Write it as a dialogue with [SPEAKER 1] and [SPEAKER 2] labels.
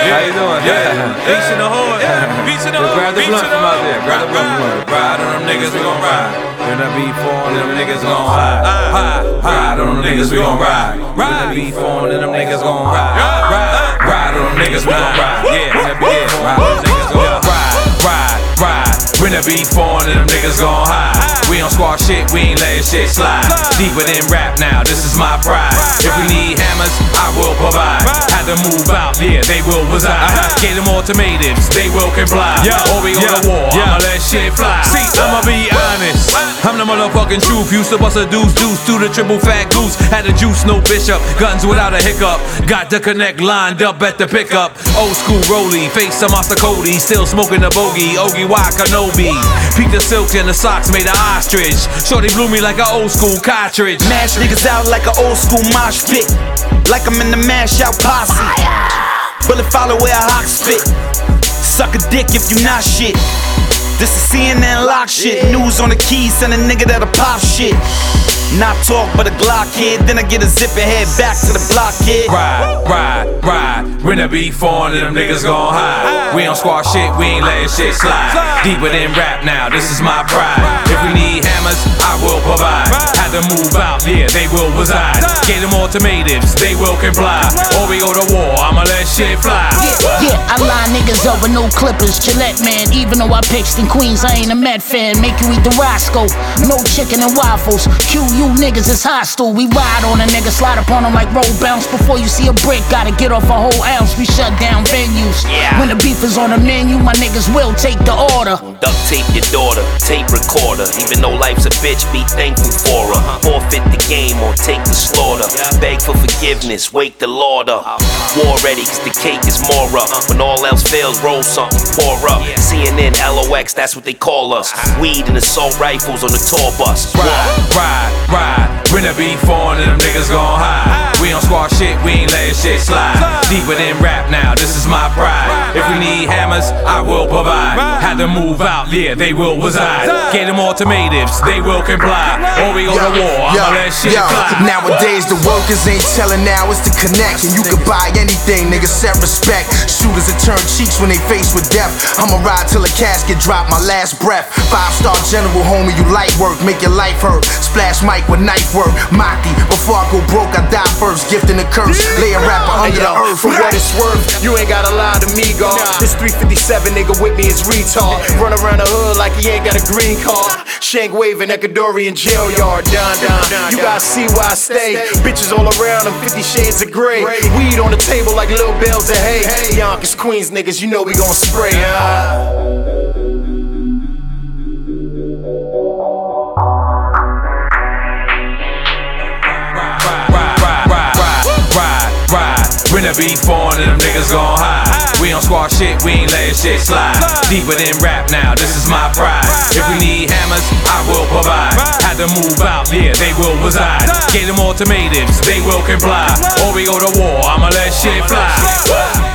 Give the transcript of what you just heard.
[SPEAKER 1] How you doing?
[SPEAKER 2] Beach in the hood. Beach in the hood.
[SPEAKER 1] Grab the blunt from out there. Grab the blunt from out there.
[SPEAKER 2] Ride on them niggas, we gon' ride.
[SPEAKER 1] When I be falling, them niggas gon'
[SPEAKER 2] Ride on them niggas, we gon' ride.
[SPEAKER 1] When I be falling, them niggas gon' ride.
[SPEAKER 2] Ride on them niggas, we gon' ride.
[SPEAKER 1] Yeah, when I be ride on them niggas gon'
[SPEAKER 2] Ride. When the beat falling, them niggas gon' hide. We don't squash shit, we ain't letting shit slide. Deeper than rap now, this is my pride. If we need hammers, I will provide. Had to move out, yeah, they will reside. Get them ultimatums, they will comply. Or we go to war, I'ma let shit fly. See, I'ma be honest, I'm the motherfucking truth. Used to bust a deuce to the triple fat goose. Had a juice, no bishop, guns without a hiccup. Got the connect lined up at the pickup. Old school rollie, face of Master Cody. Still smoking the bogey, Ogie Y Kenobi. Peep the silk and the socks made of ostrich. Shorty blew me like an old school cartridge.
[SPEAKER 3] Mash niggas out like an old school mosh pit. Like I'm in the mash out posse. Bullet follow where a hawk spit. Suck a dick if you not shit. This is CNN lock shit. News on the keys, send a nigga that'll pop shit. Not talk but a Glock kid. Then I get a zip and head back to the block kid.
[SPEAKER 2] Ride. When the beat falling, them niggas gon' hide. We don't squash shit, we ain't letting shit slide. Deeper than rap now, this is my pride. If we need hammers, I will provide. Had to move out, yeah, they will reside. Get them ultimatums, they will comply. Or we go to war, I'ma let shit fly.
[SPEAKER 4] Yeah, I line niggas up with no clippers. Gillette man, even though I pitched in Queens, I ain't a Met fan. Make you eat the Roscoe, no chicken and waffles. You niggas is hostile. We ride on a nigga, slide up on him like roll bounce. Before you see a brick, gotta get off a whole ounce. We shut down venues. When the beef is on the menu, my niggas will take the order.
[SPEAKER 5] Duct tape your daughter, tape recorder. Even though life's a bitch, be thankful for her. Forfeit the game or take the slaughter. Beg for forgiveness, wake the Lord up. War ready, cause the cake is more up. When all else fails, roll something, pour up. CNN, LOX, that's what they call us. Weed and assault rifles on the tour bus.
[SPEAKER 2] Ride. When the beat falling, them niggas gon' hide. We don't squash shit, we ain't letting shit slide. Deeper than rap now, this is my pride. If we need hammers, I will provide. Had to move out, yeah, they will reside. Get them ultimatums, they will comply. Or we go to war, I'ma let shit fly.
[SPEAKER 6] Nowadays the workers ain't telling, now it's the connect. And you can buy anything, niggas set respect. Shooters that turn cheeks when they faced with death. I'ma ride till a casket drop my last breath. 5-star general, homie, you light work, make your life hurt. Splash mic with knife work. Maki, before I go broke, I die first. Gifting a curse, lay a rapper under the earth.
[SPEAKER 7] For what it's worth, you ain't gotta lie to me, God. This 357 nigga with me is retard. Run around the hood like he ain't got a green card. Shank waving Ecuadorian jail yard. Down. You gotta see where I stay. Bitches all around, them 50 shades of gray. Weed on the table like little bales of hay. Yonkers, Queens niggas, you know we gon' spray.
[SPEAKER 2] When the beat falling, them niggas gon' hide. We don't squash shit, we ain't letting shit slide. Deeper than rap now, this is my pride. If we need hammers, I will provide. Had to move out, yeah, they will reside. Get them ultimatums, they will comply. Or we go to war, I'ma let shit fly.